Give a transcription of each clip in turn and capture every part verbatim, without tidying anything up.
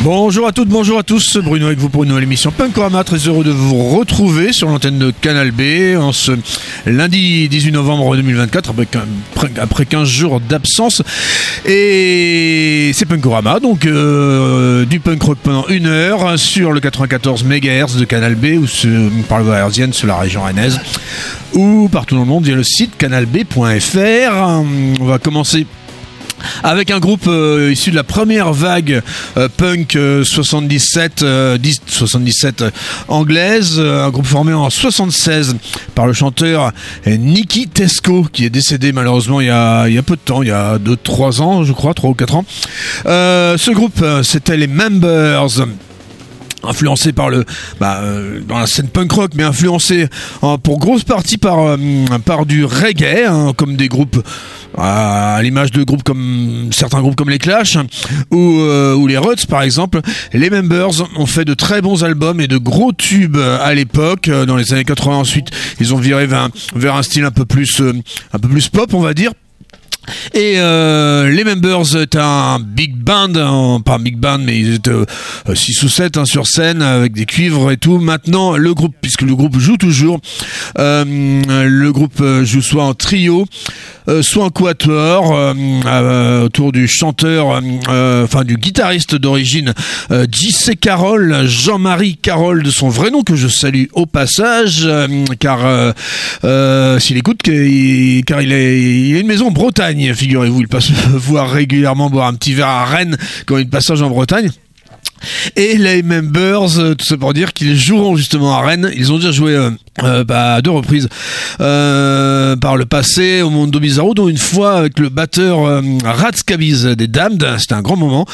Bonjour à toutes, bonjour à tous, Bruno avec vous pour une nouvelle émission Punkorama, très heureux de vous retrouver sur l'antenne de Canal B en ce lundi dix-huit novembre deux mille vingt-quatre après, après quinze jours d'absence, et c'est Punkorama, donc euh, du punk rock pendant une heure sur le quatre-vingt-quatorze mégahertz de Canal B ou sur, par le hertzienne sur la région rennaise ou partout dans le monde via le site canal b point f r. On va commencer avec un groupe euh, issu de la première vague euh, punk euh, soixante-dix-sept, euh, dix, soixante-dix-sept euh, anglaise, euh, un groupe formé en soixante-seize par le chanteur euh, Nicky Tesco, qui est décédé malheureusement il y a, il y a peu de temps, il y a deux trois ans je crois, trois ou quatre ans. Euh, ce groupe euh, c'était les Members, influencé par le bah, euh, dans la scène punk rock, mais influencé euh, pour grosse partie par euh, par du reggae, hein, comme des groupes à l'image de groupes comme certains groupes comme les Clash ou, euh, ou les Ruts par exemple. Les Members ont fait de très bons albums et de gros tubes à l'époque. Dans les années quatre-vingts ensuite, ils ont viré vers un, vers un style un peu plus euh, un peu plus pop, on va dire. Et euh, les Members étaient un big band, hein, pas un big band, mais ils étaient euh, six ou sept hein, sur scène avec des cuivres et tout. Maintenant, le groupe, puisque le groupe joue toujours, euh, le groupe joue soit en trio, euh, soit en quatuor, euh, euh, autour du chanteur, euh, enfin du guitariste d'origine euh, J C Carroll, Jean-Marie Carroll de son vrai nom, que je salue au passage, euh, car euh, euh, s'il écoute, il, car il, est, il a une maison en Bretagne. Figurez-vous, il passe voir régulièrement boire un petit verre à Rennes quand il passage en Bretagne. Et les Members, tout ça pour dire qu'ils joueront justement à Rennes. Ils ont déjà joué euh, euh, bah, à deux reprises euh, par le passé au Mondo Bizarro, dont une fois avec le batteur euh, Ratscabiz des Damned. C'était un grand moment.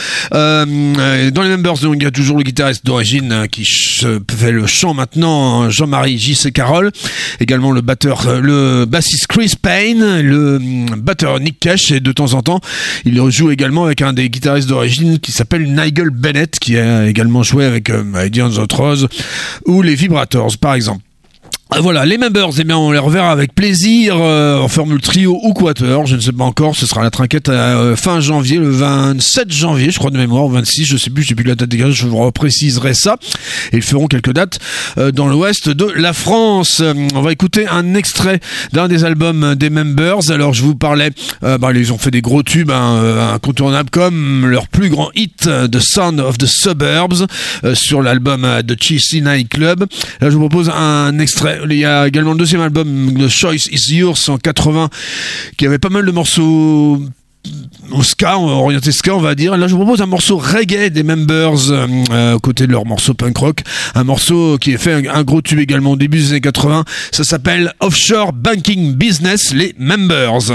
Euh, dans les Members, donc, il y a toujours le guitariste d'origine euh, qui ch- fait le chant maintenant, Jean-Marie J C Carroll. Également le batteur, euh, le bassiste Chris Payne, le euh, batteur Nick Cash, et de temps en temps, il joue également avec un des guitaristes d'origine qui s'appelle Nigel Bennett, qui a également joué avec euh, Idiot the Rose ou les Vibrators par exemple. Voilà, les Members, eh bien, on les reverra avec plaisir euh, en formule trio ou quatuor, je ne sais pas encore. Ce sera la trinquette à euh, fin janvier, le vingt-sept janvier, je crois de mémoire, ou vingt-six, je sais plus, je sais plus la date exacte, je vous repréciserai ça. Et ils feront quelques dates euh, dans l'ouest de la France. Euh, on va écouter un extrait d'un des albums des Members. Alors, je vous parlais, euh, bah, ils ont fait des gros tubes hein, euh, incontournables comme leur plus grand hit, euh, The Sound of the Suburbs, euh, sur l'album euh, The Cheesy Night Club. Là, je vous propose un extrait. Il y a également le deuxième album, The Choice Is Yours, en quatre-vingts, qui avait pas mal de morceaux au ska, orienté ska on va dire. Là je vous propose un morceau reggae des Members euh, aux côtés de leur morceau punk rock, un morceau qui a fait un, un gros tube également au début des années quatre-vingts. Ça s'appelle Offshore Banking Business, les Members.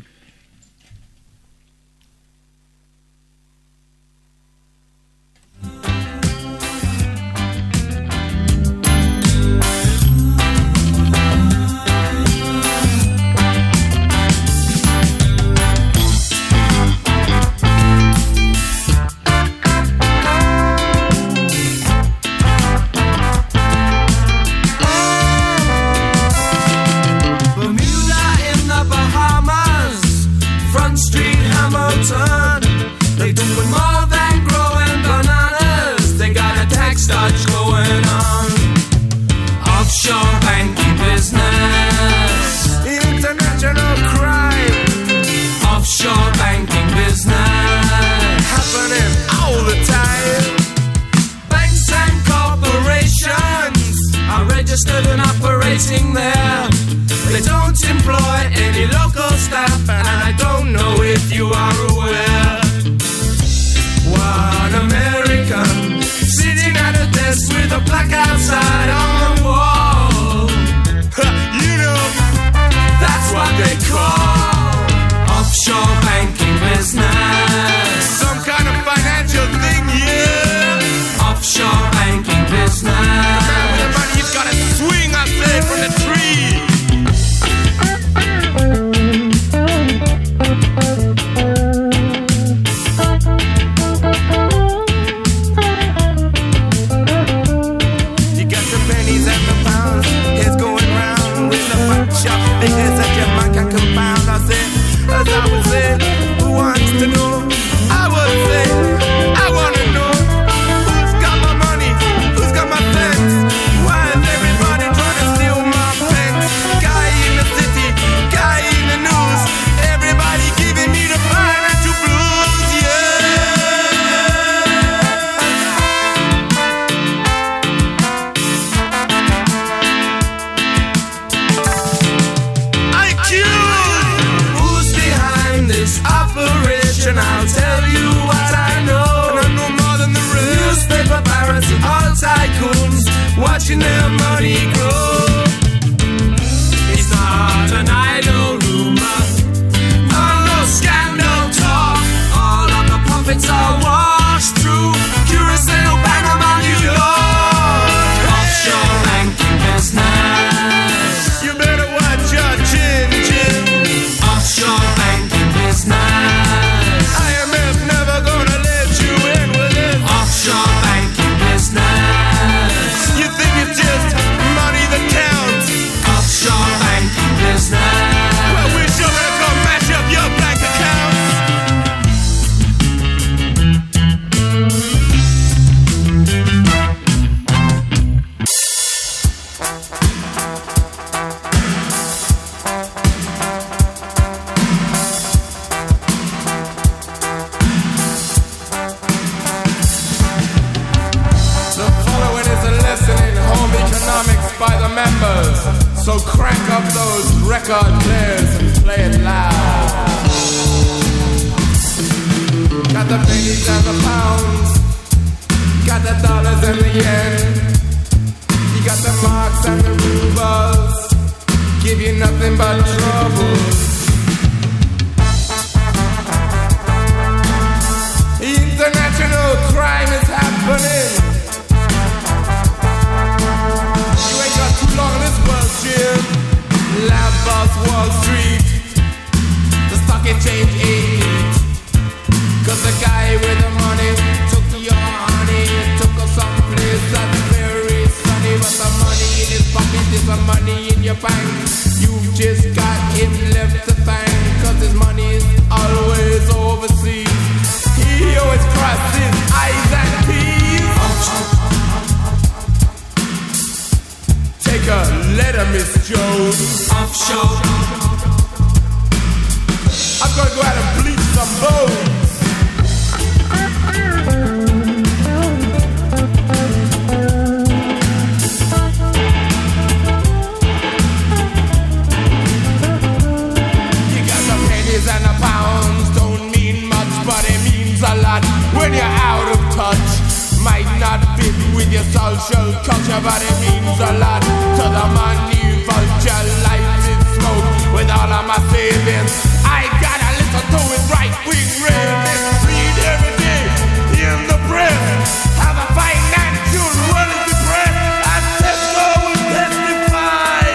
They doing more than growing bananas. They got a tax dodge going on. Offshore banking business, international crime. Offshore banking business happening all the time. Banks and corporations are registered and operating there. They don't employ any local staff, and I don't know if you are aware. watching their money grow. It's not an idle rumor, or no scandal talk. All of the profits are washed through Curacao, Panama, New York. Offshore banking business. You better watch your chin, chin. Offshore banking business. I M F never gonna let you in with it. Offshore banking business. You think it's just money that counts? Offshore banking business. Well, we sure gonna come mash up your bank accounts. The following is a lesson in home economics by the members. So crank up those record players and play it loud. Got the pennies and the pounds. Got the dollars and the yen. You got the marks and the rubles. Give you nothing but trouble. International crime is happening. You ain't got too long in this world, Jim. Lamb boss Wall Street. The stock exchange ain't it. Cause the guy with the money took your honey. Took us someplace that's very sunny. But the money in his pocket is the money in your bank. You've just got him left to thank. Cause his money is always overseas. He always crosses I's and T's. Take a letter, Miss Jones. Offshore. I'm gonna go out and bleach some bones. You got the pennies and the pounds, don't mean much, but it means a lot when you're out of touch. Might not fit with your social culture, but it means a lot to the money vulture. Life is smoke with all of my savings. I gotta listen to his right wing ravings. Read every day in the press. Have a financial running to press. And Tesco will testify.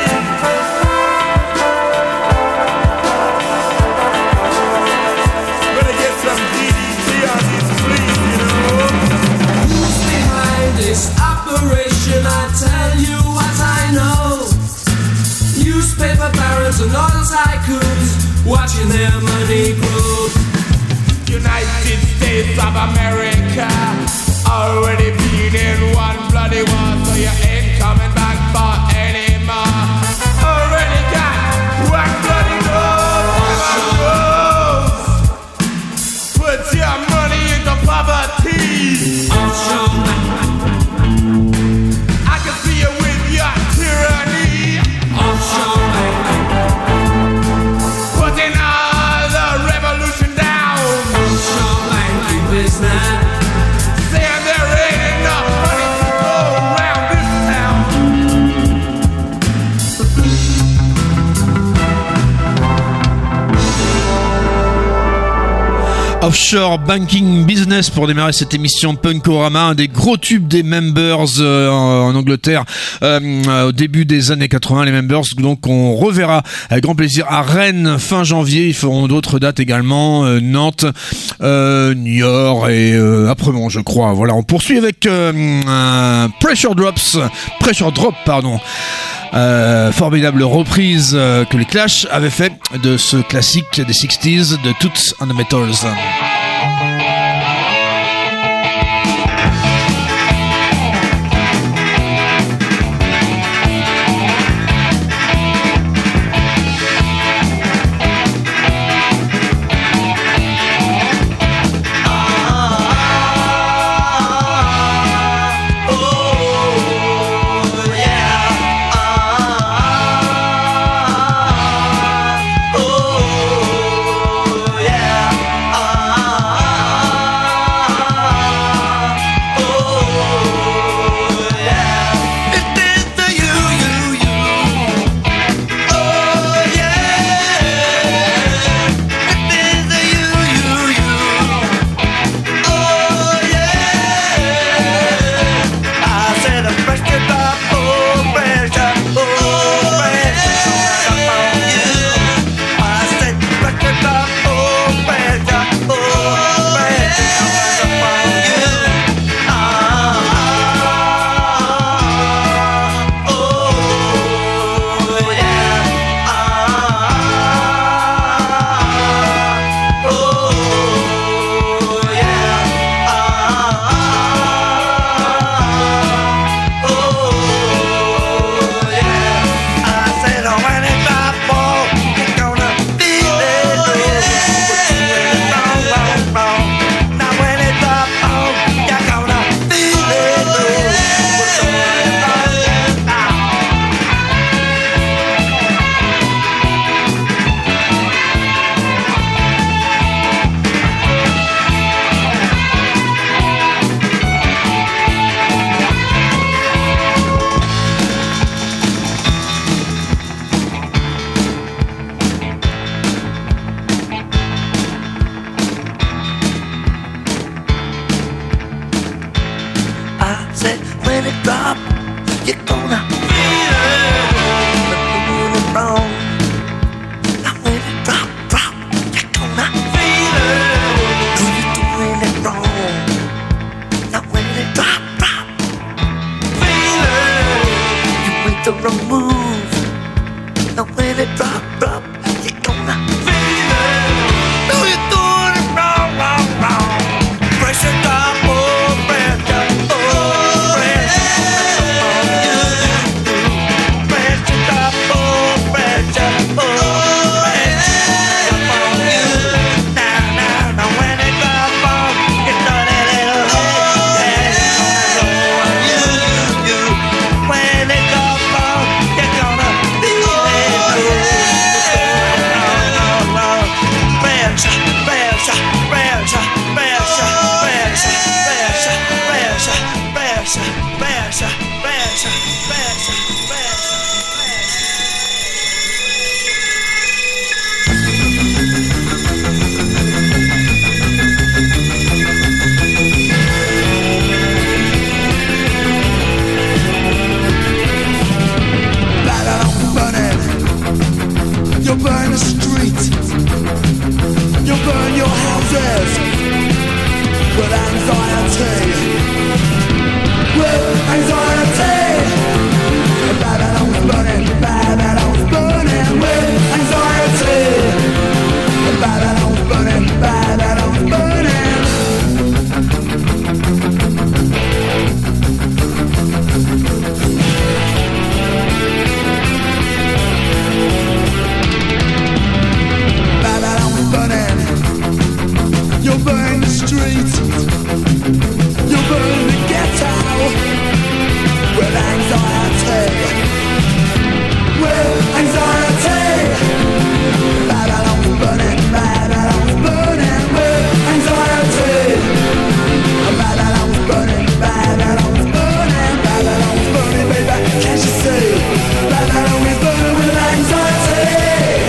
Better get some D D T on his fleet, you know. Who's behind this operation? I tell you what I know. Newspaper barons and all tycoons watching their money grow. United States of America already been in one bloody war, so you ain't coming back for any more. Already got one bloody nose. Put your money into poverty. Offshore I can see you with your tyranny. Offshore Putting all the revolution down. Offshore banking business. Saying there ain't enough money to go around this town. Offshore Banking Business pour démarrer cette émission Punkorama, un des gros tubes des Members euh, en, en Angleterre euh, au début des années quatre-vingts. Les Members, donc on reverra avec grand plaisir à Rennes fin janvier. Ils feront d'autres dates également, euh, Nantes, euh, New York et euh, Apremont, je crois. Voilà, on poursuit avec euh, un Pressure Drops, Pressure Drop, pardon. Euh, formidable reprise euh, que les Clash avaient fait de ce classique des sixties de Toots and the Metals. Oh, yeah. street. You burn the ghetto with anxiety. With anxiety. Babylon's burning, Babylon's burning with anxiety. Babylon's burning, Babylon's burning, Babylon's burning, baby, can't you see? Babylon is burning with anxiety.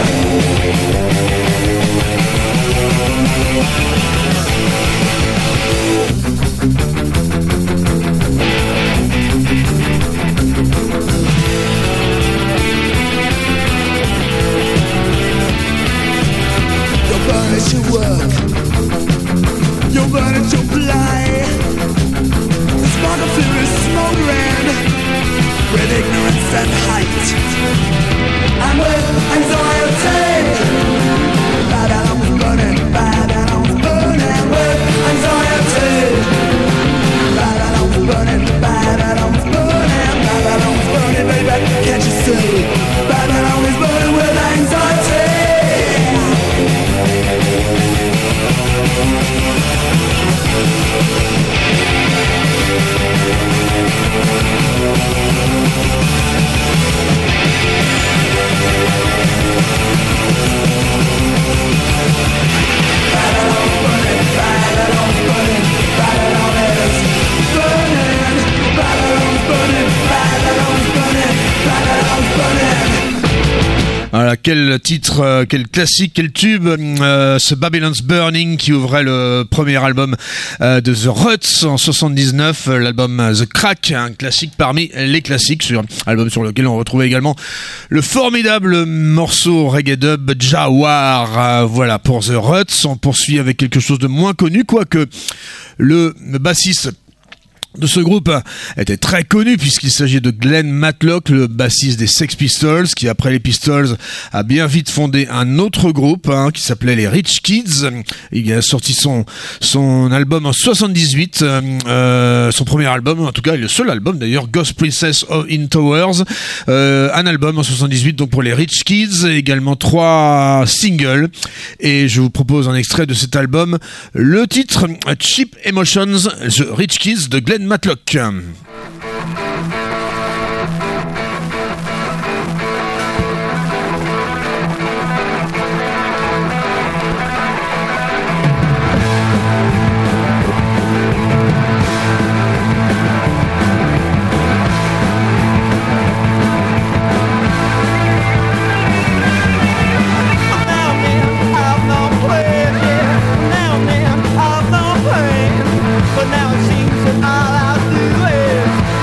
You'll burn at your work. You'll burn at your play. The spark of fear is smoldering with ignorance and hate, and with anxiety. Babylon's burning, Babylon's burning with anxiety. Babylon's burning, Babylon's burning, Babylon's burning, baby, can't you see? Babylon is burning with anxiety. Voilà, quel titre, euh, quel classique, quel tube, euh, ce Babylon's Burning qui ouvrait le premier album euh, de The Ruts en soixante-dix-neuf, l'album The Crack, un classique parmi les classiques, sur album sur lequel on retrouvait également le formidable morceau reggae dub Jawar. Euh, voilà pour The Ruts. On poursuit avec quelque chose de moins connu, quoique le bassiste de ce groupe était très connu puisqu'il s'agit de Glenn Matlock, le bassiste des Sex Pistols, qui après les Pistols a bien vite fondé un autre groupe hein, qui s'appelait les Rich Kids. Il a sorti son son album en soixante-dix-huit, euh, son premier album, en tout cas le seul album d'ailleurs, Ghost Princess in Towers, euh, un album en soixante-dix-huit donc pour les Rich Kids, également trois singles, et je vous propose un extrait de cet album, le titre Cheap Emotions, The Rich Kids de Glenn Matlock. But now it seems that all I do is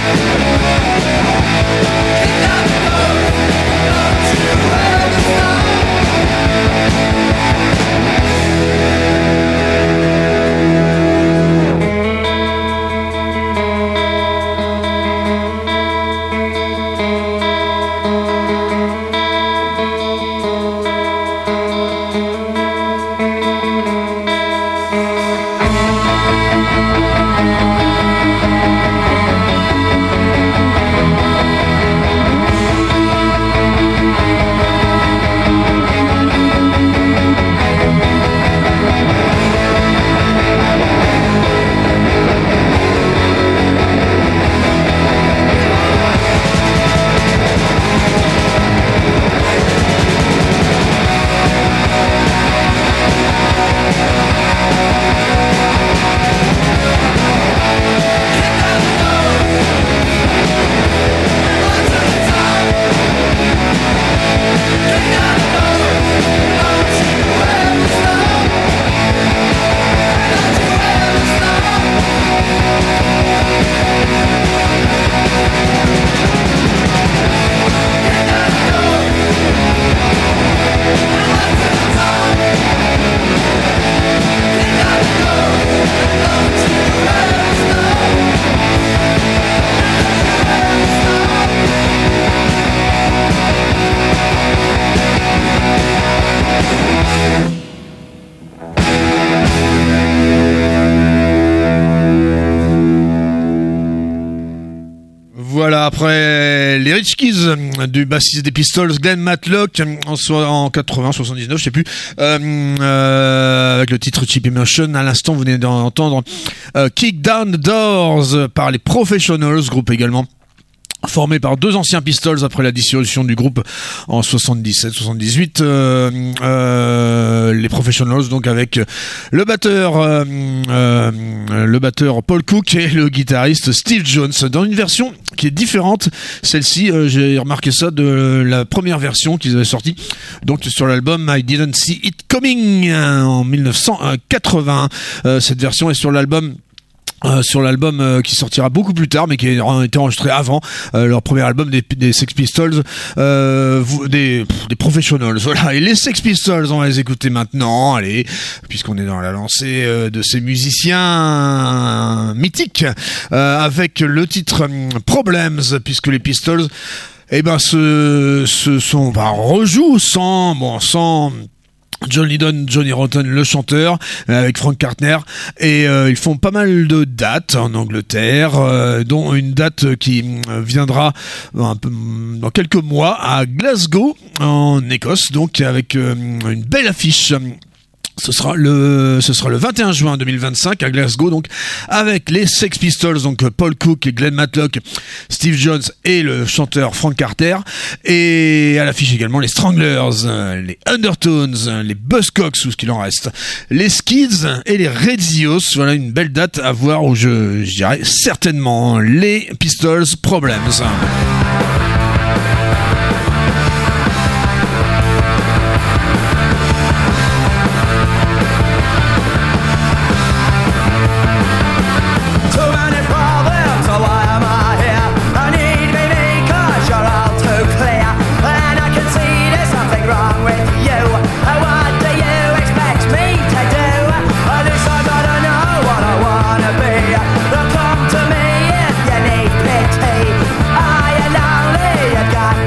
Voilà, après les Rich Kids du bassiste des Pistols, Glenn Matlock, en, so- en quatre-vingts, soixante-dix-neuf, je sais plus, euh, euh, avec le titre Cheap Emotion. À l'instant, vous venez d'entendre euh, Kick Down the Doors par les Professionals, groupe également formé par deux anciens Pistols après la dissolution du groupe en soixante-dix-sept soixante-dix-huit, euh, euh, les Professionals, donc avec le batteur euh, euh, le batteur Paul Cook et le guitariste Steve Jones, dans une version qui est différente. Celle-ci, euh, j'ai remarqué ça de la première version qu'ils avaient sortie, donc sur l'album I Didn't See It Coming en dix-neuf cent quatre-vingts. Euh, cette version est sur l'album Euh, sur l'album euh, qui sortira beaucoup plus tard, mais qui a été enregistré avant euh, leur premier album des, des Sex Pistols, euh, vous, des, pff, des Professionals. Voilà, et les Sex Pistols, on va les écouter maintenant. Allez, puisqu'on est dans la lancée euh, de ces musiciens mythiques, euh, avec le titre euh, Problems, puisque les Pistols, eh ben, se, se sont bah, rejouent sans bon sans John Lydon, Johnny Rotten, le chanteur, avec Frank Cartner, et euh, ils font pas mal de dates en Angleterre, euh, dont une date qui viendra un peu, dans quelques mois à Glasgow, en Écosse, donc avec euh, une belle affiche. Ce sera le, ce sera le vingt et un juin deux mille vingt-cinq à Glasgow, donc avec les Sex Pistols, donc Paul Cook, Glenn Matlock, Steve Jones et le chanteur Frank Carter, et à l'affiche également les Stranglers, les Undertones, les Buzzcocks ou ce qu'il en reste, les Skids et les Redios. Voilà une belle date à voir, où je, je dirais certainement les Pistols Problems. Come to me if you need pity. Are you lonely? You got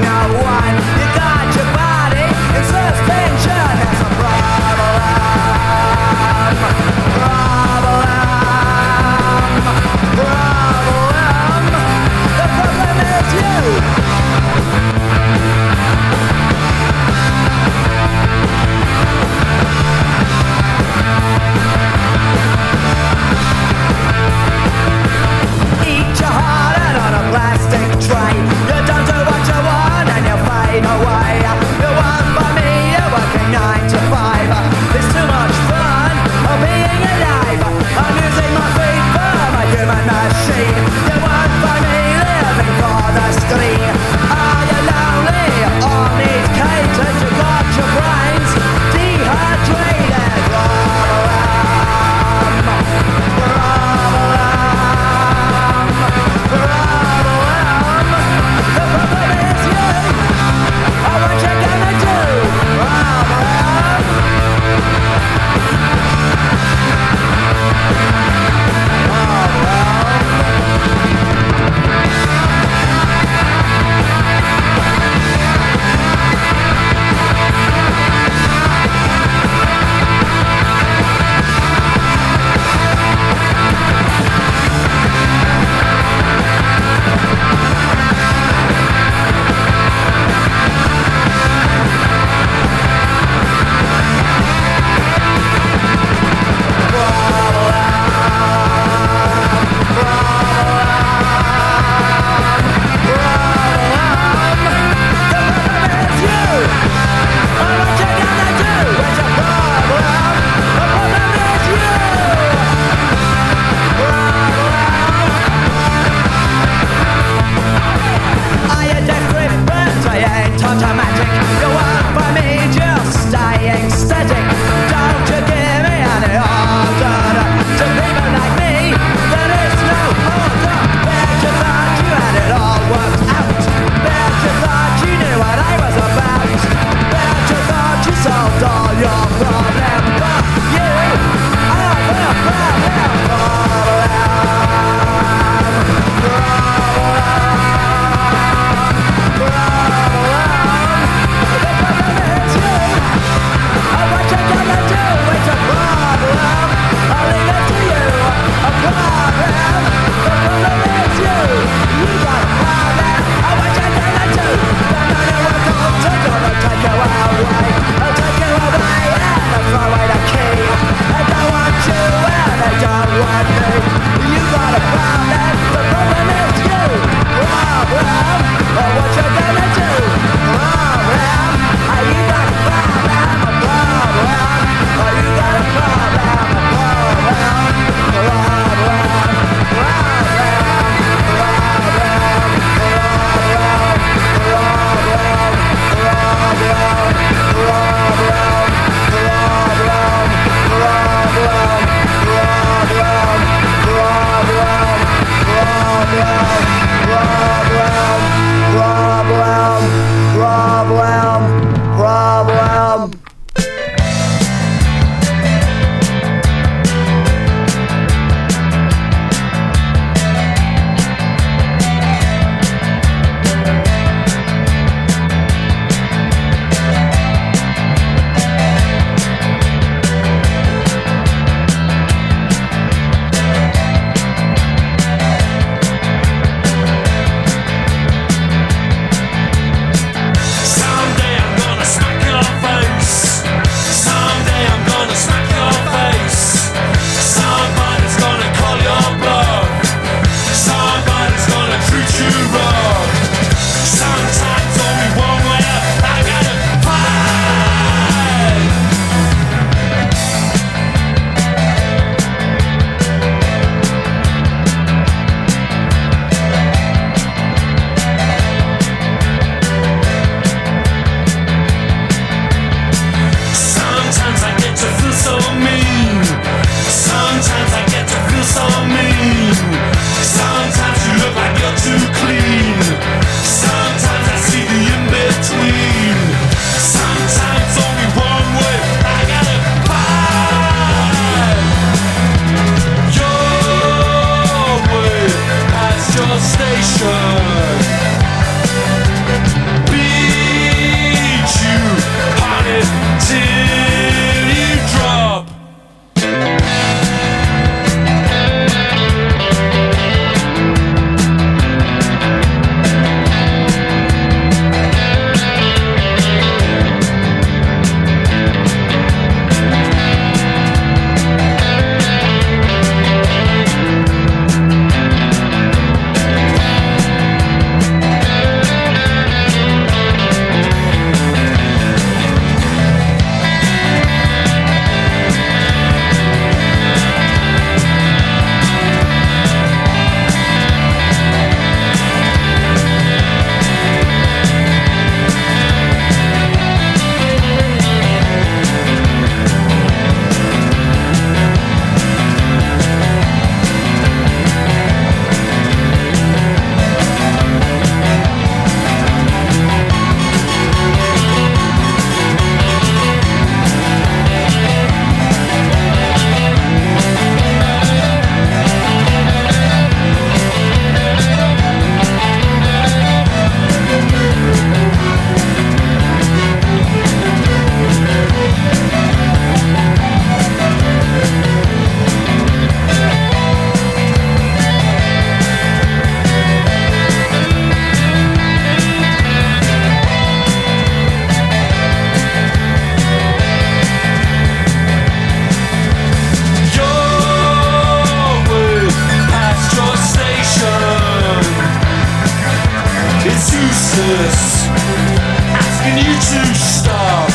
useless. Asking you to stop.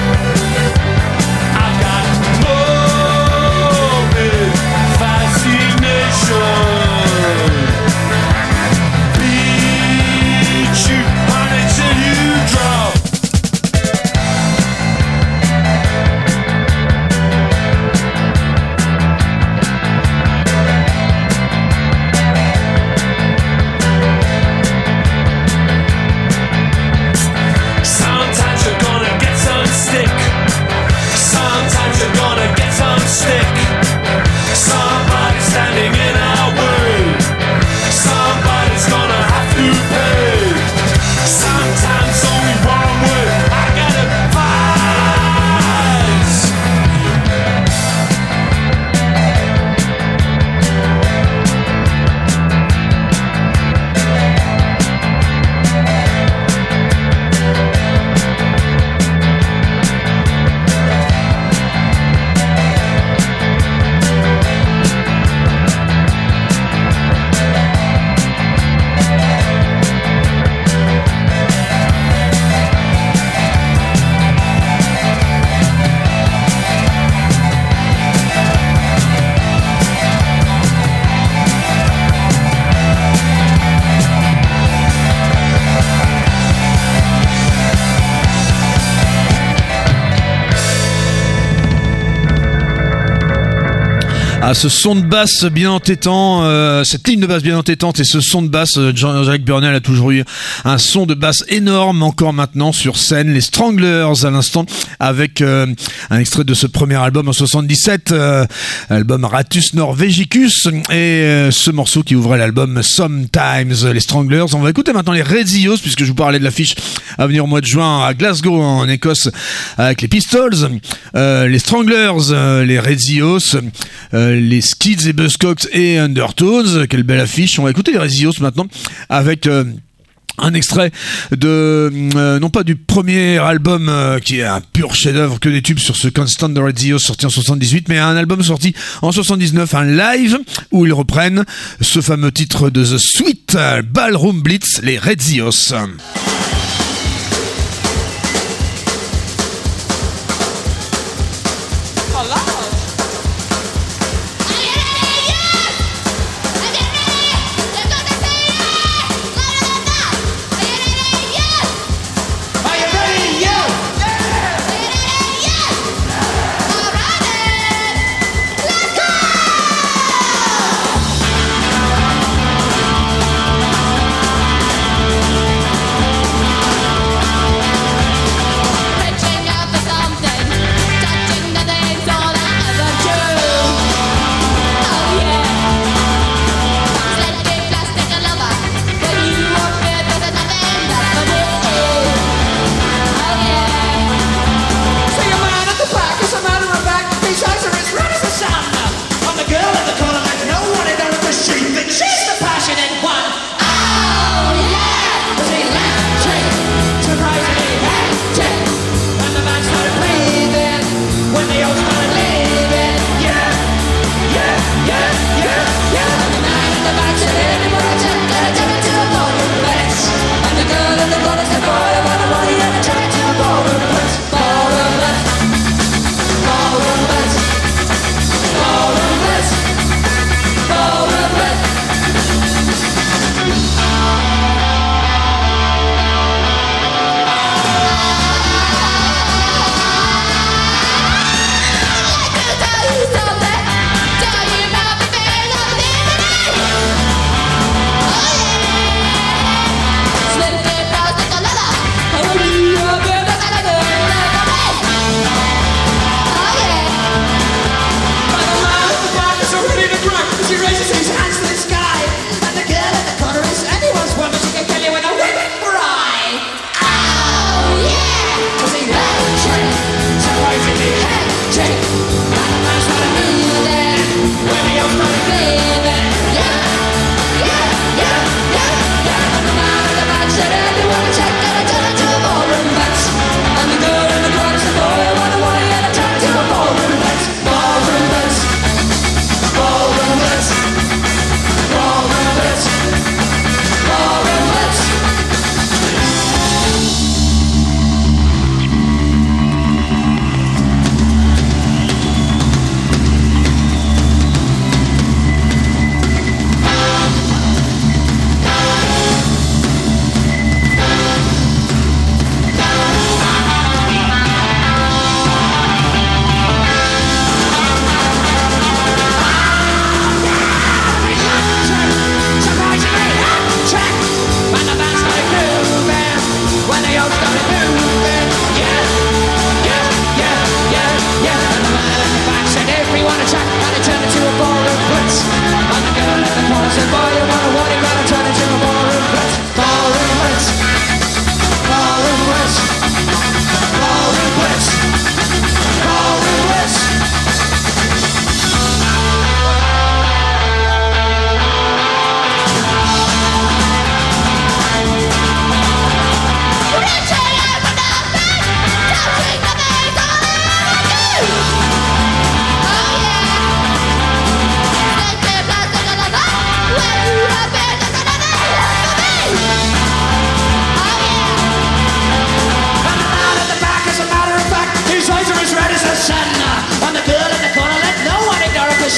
I've got morbid fascination. Beat you, honey, till you drop. Sometimes you're gonna get some stick. Sometimes you're gonna get some stick. Somebody's standing in our way. Somebody's gonna have to pay. Sometimes only one way. I got advice. Ah, ce son de basse bien entêtant, euh, cette ligne de basse bien entêtante et ce son de basse, euh, Jean-Jacques Burnel a toujours eu un son de basse énorme, encore maintenant sur scène. Les Stranglers à l'instant, avec euh, un extrait de ce premier album en soixante-dix-sept, euh, album Ratus Norvegicus, et euh, ce morceau qui ouvrait l'album Sometimes, les Stranglers. On va écouter maintenant les Redzillos, puisque je vous parlais de l'affiche à venir au mois de juin à Glasgow en Écosse avec les Pistols, euh, les Stranglers, euh, les Redzillos, euh, les Skids et Buzzcocks et Undertones. Quelle belle affiche. On va écouter les Redzillos maintenant avec euh, un extrait de euh, non pas du premier album euh, qui est un pur chef-d'œuvre, que des tubes sur ce Constant de Redzillos sorti en soixante-dix-huit, mais un album sorti en soixante-dix-neuf, un live où ils reprennent ce fameux titre de The Sweet Ballroom Blitz, les Redzillos. Let's go!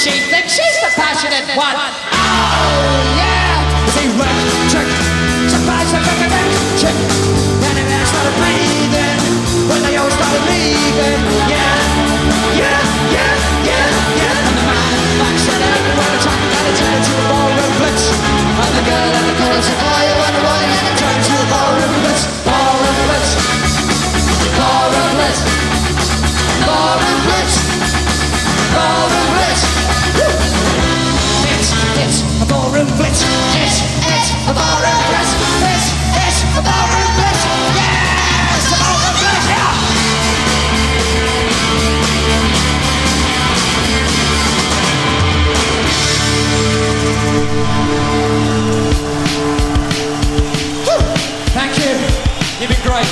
she thinks she's the passionate one. Oh yeah, see electric, surprise electric, and then I started breathing when they all started leaving. Yeah, yeah, yeah, yeah, yeah. And the man back said everywhere the track got it turned into a ballroom blitz. And the girl and the chorus said, oh, you wonder why, and it turned into a ballroom blitz, ballroom blitz, ballroom blitz, ballroom blitz, ballroom blitz. It's, it's a ballroom blitz. It's, it's a ballroom blitz. It's, it's a ballroom blitz. Yes, a ballroom blitz, yeah. Thank you. You've been great.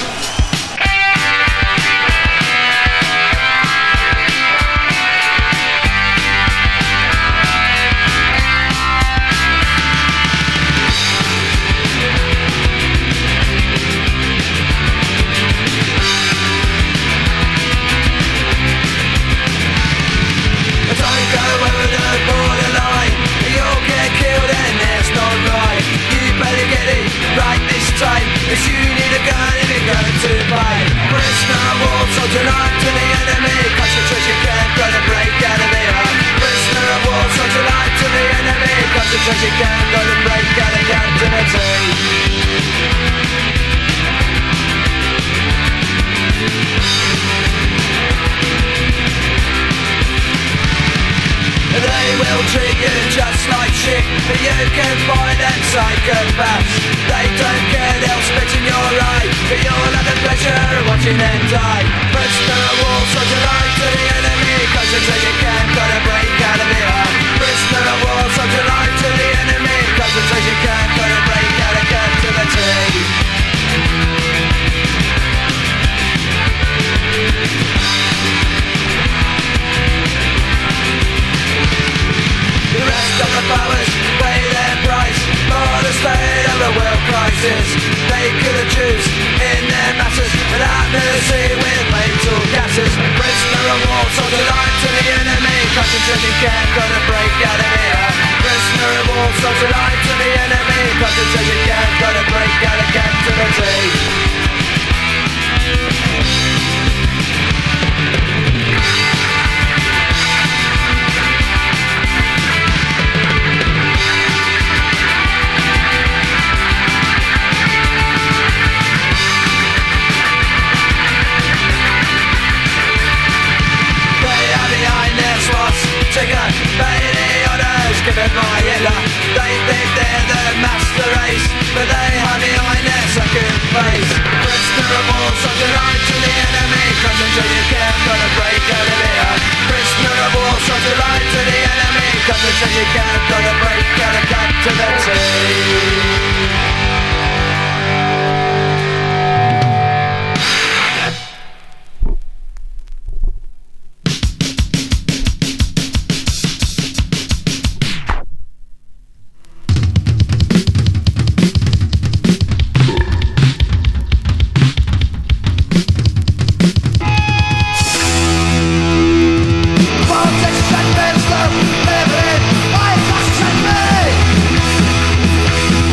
Cause you need a gun if you're going to fight. Prisoner of war, soldier life to the enemy. Concentration camp, gonna break out of here. Prisoner of war, soldier life to the enemy. Concentration camp, gonna break out of captivity. They will treat you just like shit, but you can find them psychopaths. They don't care, they'll spit in your eye, but you'll have the pleasure of watching them die. Prisoner of war, soldier life to the enemy. Concentration camp, gotta break out of here. Prisoner of war, soldier life to the enemy. Concentration camp, gotta break out of captivity. The rest of the powers pay their price for the state of the world crisis. They could have choose in their masses without mercy with lethal gases. Prisoner of war, soldier life to the enemy. Concentration camp, gonna break out of here. Prisoner of war, soldier life to the enemy. Concentration camp, gonna break out of captivity. Trigger, pay the orders given by Hitler. They think they're the master race, but they hide behind their second face. Prisoner of war, soldier life to the enemy. Concentration camp, gonna break out of here. Prisoner of war, soldier life to the enemy. Concentration camp, gonna break out of captivity. Politician, minister, living, I question me.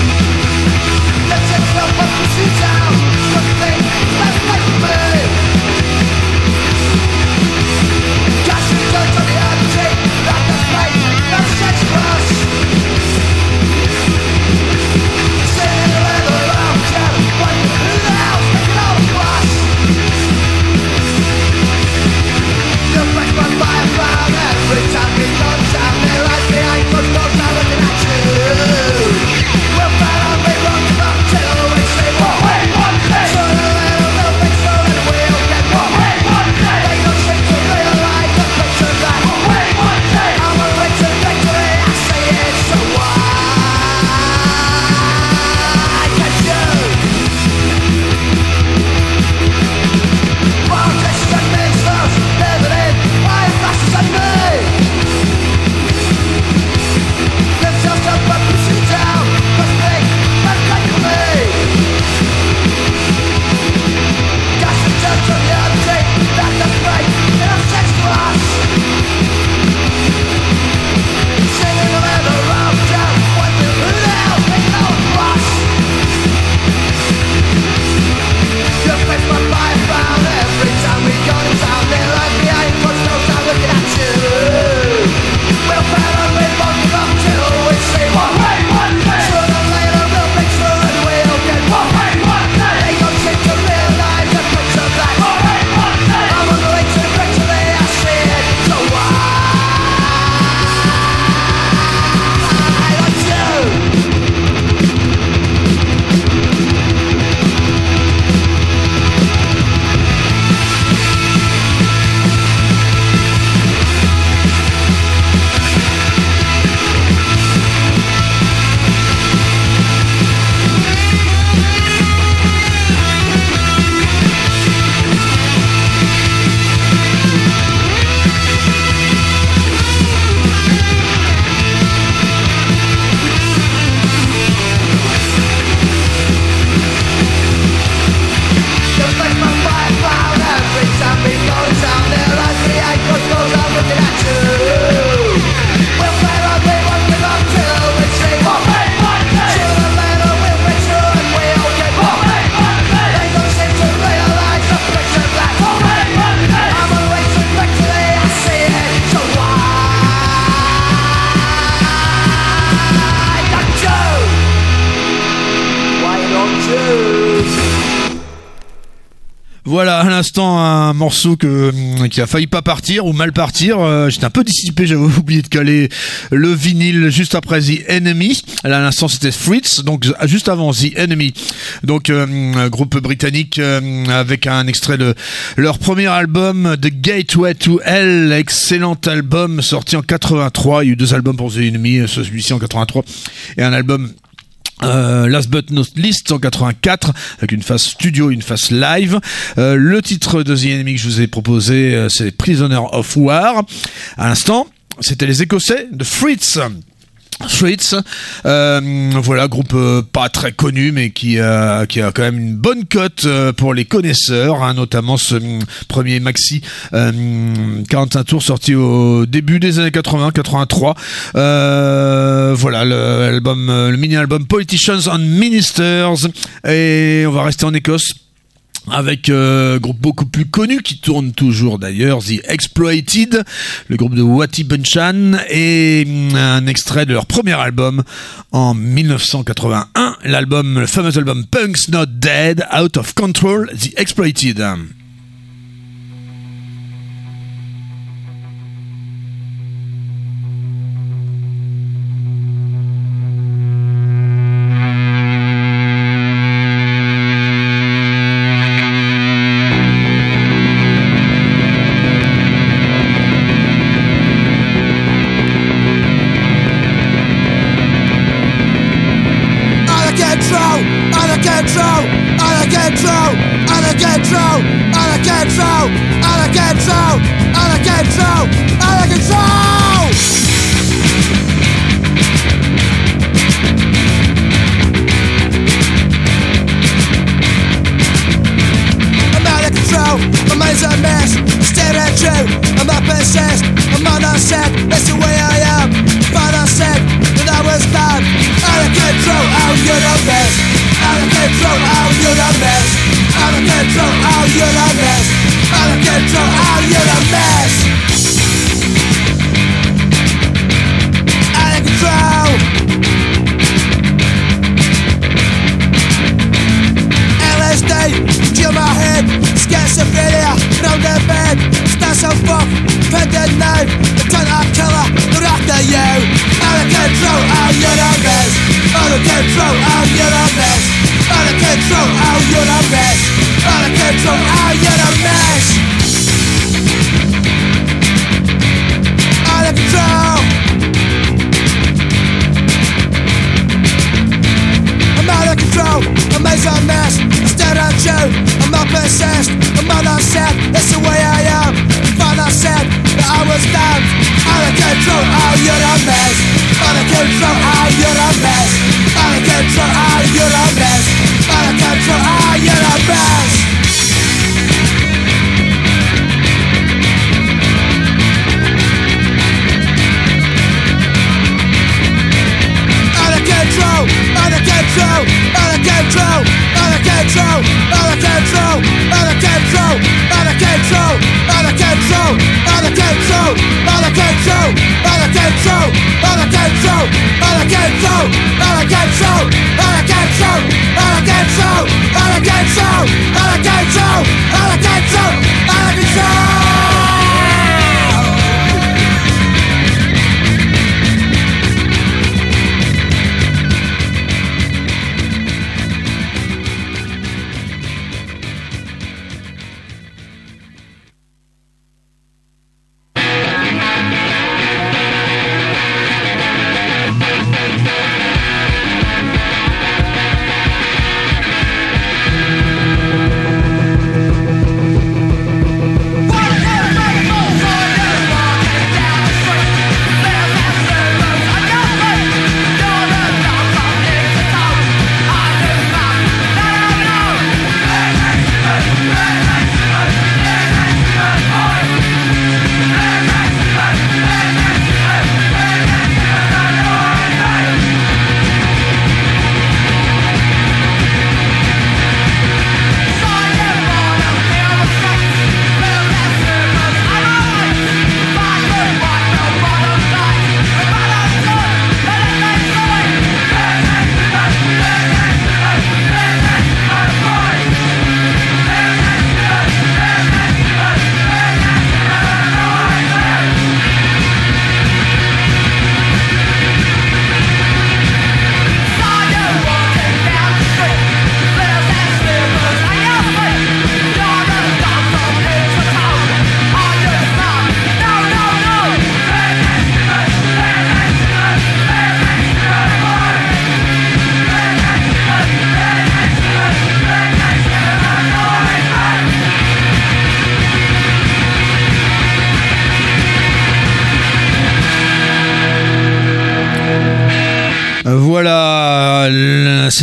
Voilà, à l'instant, un morceau que, qui a failli pas partir ou mal partir. Euh, j'étais un peu dissipé, j'avais oublié de caler le vinyle juste après The Enemy. Là, à l'instant, c'était Fritz, donc juste avant The Enemy. Donc, euh, un groupe britannique euh, avec un extrait de leur premier album, The Gateway to Hell. Excellent album sorti en quatre-vingt-trois. Il y a eu deux albums pour The Enemy, celui-ci en quatre-vingt-trois, et un album Euh, Last But Not Least en quatre-vingt-quatre, avec une phase studio, une phase live. Euh, le titre de The Enemy que je vous ai proposé, euh, c'est Prisoner of War. À l'instant, c'était les Écossais de Fritz. Fritz, euh, voilà, groupe euh, pas très connu, mais qui, euh, qui a quand même une bonne cote euh, pour les connaisseurs, hein, notamment ce euh, premier maxi euh, quarante-cinq tours sorti au début des années quatre-vingts quatre-vingt-trois. Euh, voilà, le, album, euh, le mini-album Politicians and Ministers, et on va rester en Écosse avec euh, un groupe beaucoup plus connu qui tourne toujours d'ailleurs, The Exploited, le groupe de Wattie Bunchan, et un extrait de leur premier album en dix-neuf cent quatre-vingt-un, l'album, le fameux album Punk's Not Dead, Out of Control, The Exploited.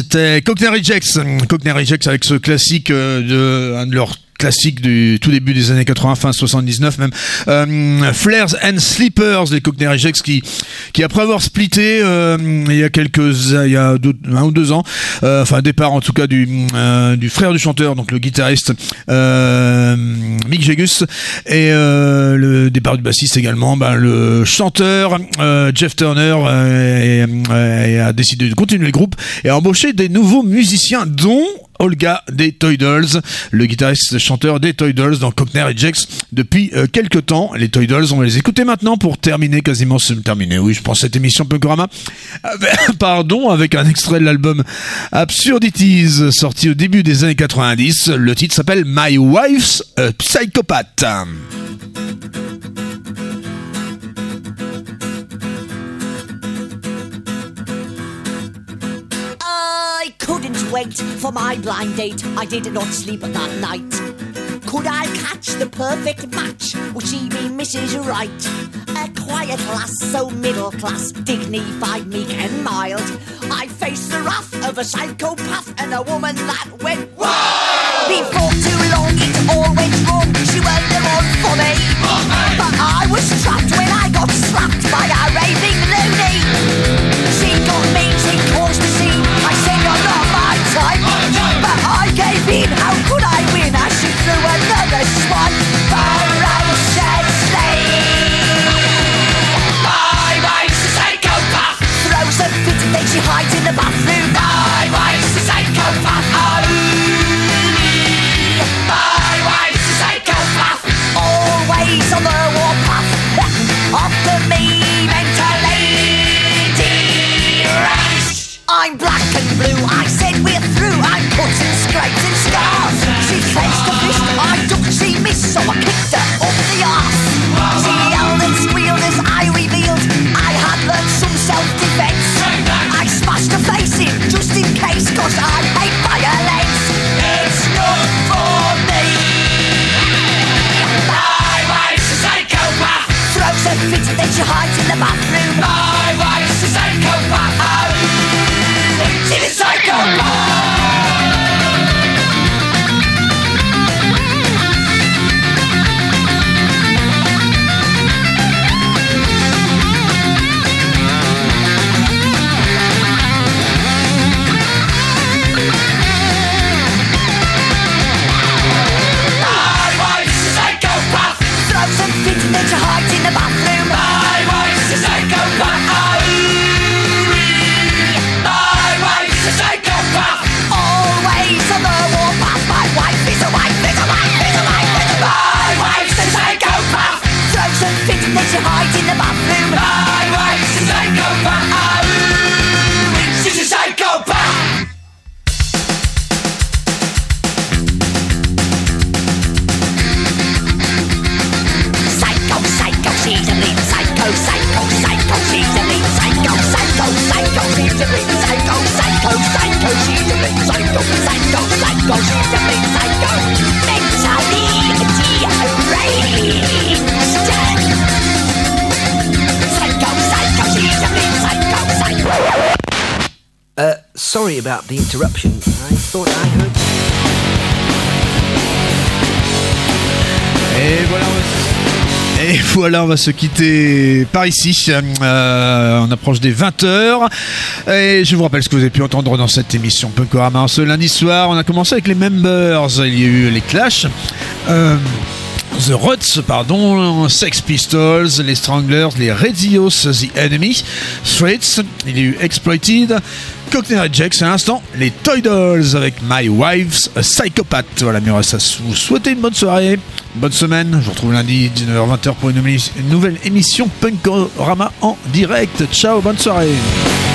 c'était Cockney Rejects. Cockney Rejects avec ce classique euh, de un de leurs classique du tout début des années quatre-vingts, fin soixante-dix-neuf même, euh, Flares and Sleepers, les Cockney Rejects qui, qui après avoir splitté euh, il y a quelques, il y a deux, un ou deux ans, euh, enfin départ en tout cas du, euh, du frère du chanteur, donc le guitariste euh, Mick Jegus, et euh, le départ du bassiste également, ben, le chanteur euh, Jeff Turner euh, et, euh, et a décidé de continuer le groupe et a embauché des nouveaux musiciens dont Olga des Toy Dolls, le guitariste chanteur des Toy Dolls dans Cockney Rejects depuis euh, quelques temps. Les Toy Dolls, on va les écouter maintenant pour terminer quasiment ce terminer. Oui, je pense cette émission Punkorama. Pardon, avec un extrait de l'album Absurdities sorti au début des années quatre-vingt-dix. Le titre s'appelle My Wife's a Psychopath. I couldn't wait for my blind date. I did not sleep that night. Could I catch the perfect match? Would she be Missus Right? A quiet lass, so middle class, dignified, meek and mild. I faced the wrath of a psychopath and a woman that went wild. Before too long it all went wrong. She went the one for me. But I was trapped when I got slapped by a raving loony. She got me, she caused the scene. I said you're not my type, but I gave in. How could I win? As she threw another swipe. Ferociously. My wife's a psychopath. Throws a fit and then she hides in the bathroom. My wife's a psychopath. Oh, my wife's a psychopath. Always on the warpath. After me mentally deranged. I'm black and blue, I said we're through. I'm cuts and scrapes and scars. She clenched her fist, I ducked, she missed, so I kicked her up the arse. She yelled and squealed as I revealed I had learned some self-defense. I smashed her face in, just in case, cause I hate violence. It's not for me. My wife's a psychopath. Throws a fit, then she hides in the bathroom. My wife's a psychopath. Oh, she's a psychopath. Then she hides in the bathroom. My wife's a psychopath. My wife's a psychopath. Always on the warpath. My wife is a wife, is a wife, is a wife, is a wife. My wife's a psychopath. Throws a fit and then she hides in the bathroom. My wife's a psychopath. She's a psychopath. She's a bleeding psycho, psycho, psycho. She's a bleeding psycho, psycho, psycho. She's a bleeding psycho, psycho, psycho. She's a bleeding psycho, psycho, psycho. She's a bleeding psycho. Mentally deranged. Psycho, psycho. She's a bleeding psycho, psycho. Uh, sorry about the interruption. I thought I heard. Et voilà, on va... Et voilà, on va se quitter par ici. Euh, on approche des vingt heures. Et je vous rappelle ce que vous avez pu entendre dans cette émission Punkorama. Ce lundi soir, on a commencé avec les Members. Il y a eu les Clash. Euh, The Ruts, pardon, Sex Pistols, les Stranglers, les Radios, The Enemy, Straits, il y a eu Exploited, Cockney Rejects, à l'instant, les Toy Dolls avec My Wife's a Psychopath. Voilà, mais on va vous souhaiter une bonne soirée, une bonne semaine. Je vous retrouve lundi dix-neuf heures vingt pour une, une nouvelle émission Punkorama en direct. Ciao, bonne soirée.